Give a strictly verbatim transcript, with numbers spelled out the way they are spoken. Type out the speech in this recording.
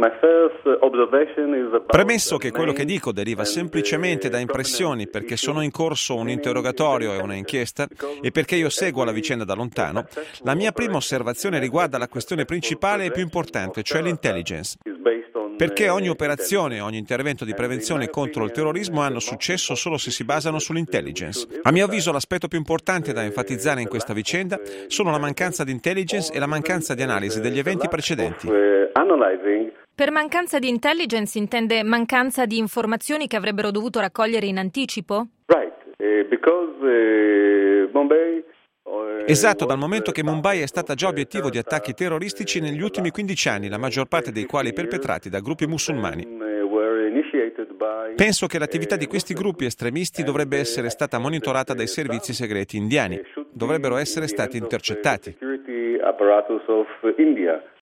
Premesso che quello che dico deriva semplicemente da impressioni perché sono in corso un interrogatorio e una inchiesta e perché io seguo la vicenda da lontano, la mia prima osservazione riguarda la questione principale e più importante, cioè l'intelligence. Perché ogni operazione, ogni intervento di prevenzione contro il terrorismo hanno successo solo se si basano sull'intelligence. A mio avviso l'aspetto più importante da enfatizzare in questa vicenda sono la mancanza di intelligence e la mancanza di analisi degli eventi precedenti. Per mancanza di intelligence intende mancanza di informazioni che avrebbero dovuto raccogliere in anticipo? Esatto, dal momento che Mumbai è stata già obiettivo di attacchi terroristici negli ultimi quindici anni, la maggior parte dei quali perpetrati da gruppi musulmani. Penso che l'attività di questi gruppi estremisti dovrebbe essere stata monitorata dai servizi segreti indiani, dovrebbero essere stati intercettati.